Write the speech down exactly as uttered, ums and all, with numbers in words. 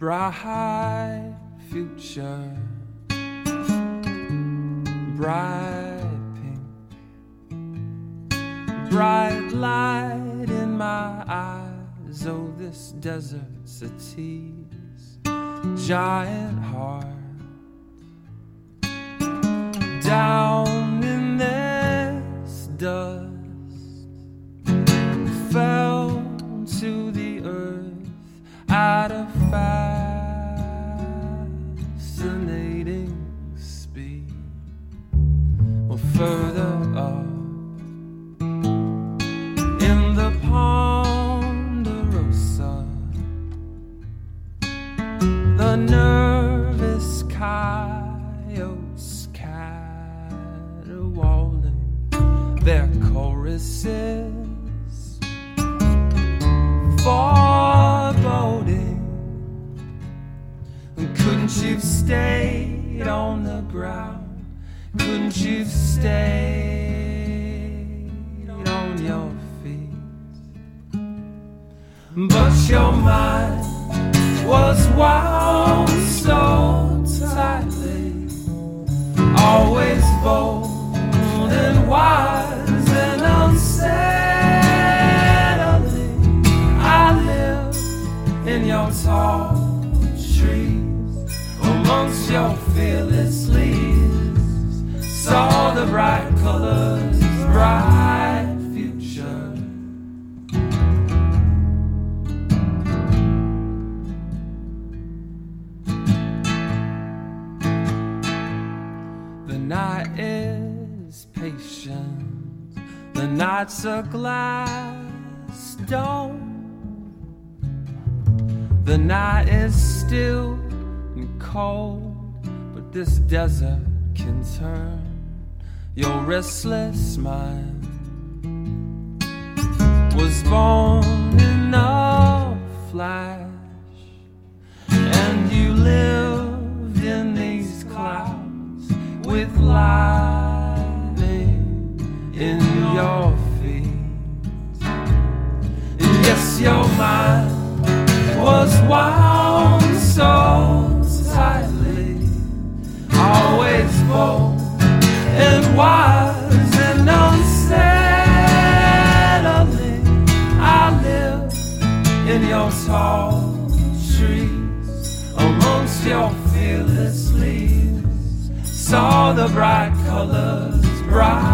bright future, bright pink, bright light in my eyes. Oh, this desert's a tease, giant heart down in this dust fell to the earth at a fascinating speed. Well, further up in the Ponderosa, the nervous coyotes caterwauling their choruses, foreboding. Couldn't you've stayed on the ground? Couldn't you've stayed on your feet? But your mind was wound so tightly, always bold and wise and unsettling. I live in your tall trees, amongst your fearless leaves, saw the bright colors, bright future. The night is patient, the night's a glass dome. The night is still and cold, but this desert can turn your restless mind. Was born in a flash, and you lived in these clouds with lightning in your feet. And yes, your mind was wound so tightly, always bold and wise and unsettling. I live in your tall trees, amongst your fearless leaves, saw the bright colors, bright